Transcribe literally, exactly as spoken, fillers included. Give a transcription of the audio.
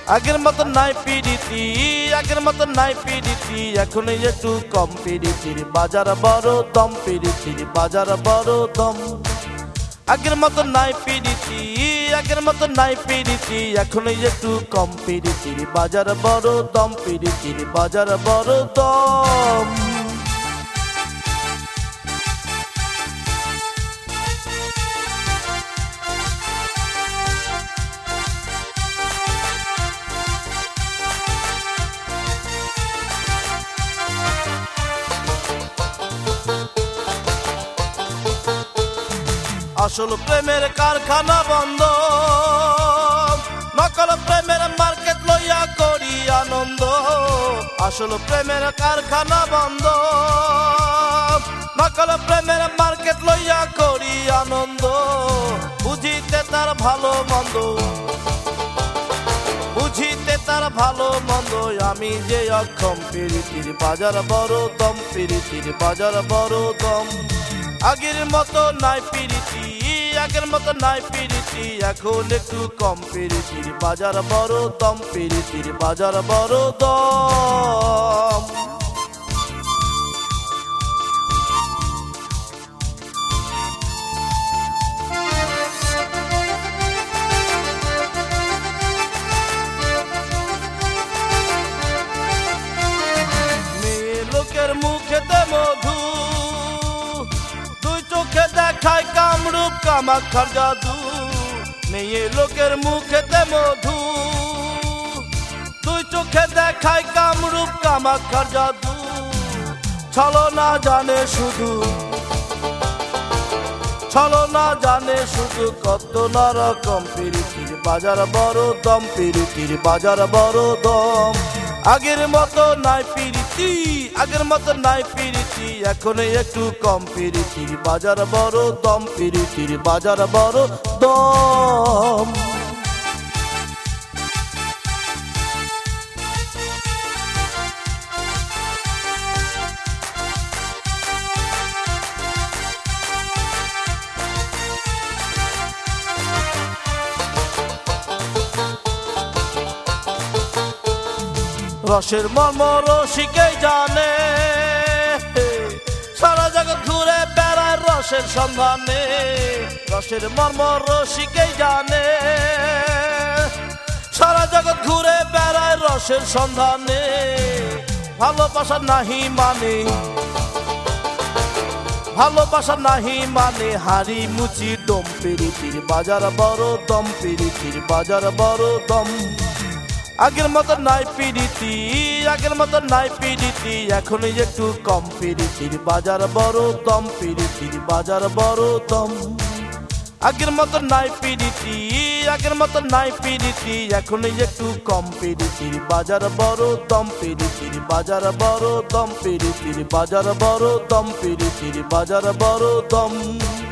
আগের মতো নাই পিরিতি, আগের মতো নাই পিরিতি, এখন একটু কম পিরিতির বাজার বড় দম, পিরিতির বাজার বড় দম। আগের মতো নাই পিরিতি, আগের মতো নাই পিরিতি, এখন একটু কম পিরিতির বাজার বড় দম, পিরিতির বাজার বড় দম। আসল প্রেমের কারখানা বন্ধ, নকল প্রেমের মার্কেট লইয়া করি আনন্দ। আসল প্রেমের কারখানা বন্ধ, নকল প্রেমের মার্কেট লইয়া করি আনন্দ। বুঝিতে তার ভালো মন্দ, বুঝিতে তার ভালো মন্দ, আমি যে অক্ষম, পিরিতির বাজার বড় দম, পিরিতির বাজার বড় দম। আগের মতো নাই পিরিতি, আগের মতো নাই পিরিতি, এখন একটু কম পিরিতির বাজার বড় দম, পিরিতির বাজার বড় দম। মেয়ে লোকের মুখেতে মধু, দুই চোখে দেখায় কামরূপ কামাক্ষার জাদু। মেয়ে লোকের মুখেতে মধু, দুই চোখে দেখায় কামরূপ কামাক্ষার জাদু। ছলনা জানে শুধু, ছলনা জানে শুধু, কত না রকম, পিরিতির বাজার বড় দম, পিরিতির বাজার বড় দম। আগের মতো নাই পিরিতি, আগের মতো নাই পিরিতি, এখন একটু কম, পিরিতির বাজার বড় দম, পিরিতির বাজার বড় দম। রসের মর্ম রসিকেই জানে, সারা জগৎ ঘুরে বেড়ায় রসের সন্ধানে। রসের মর্ম রসিকেই জানে, সারা জগৎ ঘুরে বেড়ায় রসের সন্ধানে। ভালোবাসা নাহি মানে, ভালোবাসা নাহি মানে, হাড়ি মুচি দম, পিরিতির বাজার বড় দম, পিরিতির বাজার বড় দম। আগের মতো নাই পিরিতি, আগের মতো নাই পিরিতি, এখন একটু কম, পিরিতির বাজার বড় দম, পিরিতির বাজার বড় দম। আগের মতো নাই পিরিতি, আগের মতো নাই পিরিতি, এখন একটু কম, পিরিতির বাজার বড় দম, পিরিতির বাজার বড় দম, পিরিতির বাজার বড় দম, পিরিতির বাজার বড় দম।